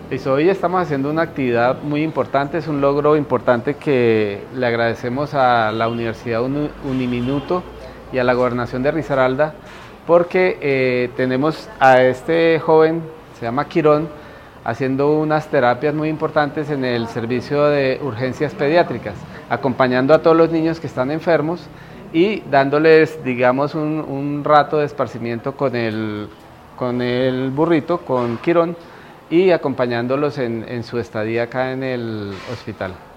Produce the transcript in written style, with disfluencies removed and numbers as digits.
Listo, hoy estamos haciendo una actividad muy importante, es un logro importante que le agradecemos a la Universidad Uniminuto y a la Gobernación de Risaralda porque tenemos a este joven, se llama Quirón, haciendo unas terapias muy importantes en el servicio de urgencias pediátricas, acompañando a todos los niños que están enfermos y dándoles, digamos, un rato de esparcimiento con el burrito, con Quirón, y acompañándolos en su estadía acá en el hospital.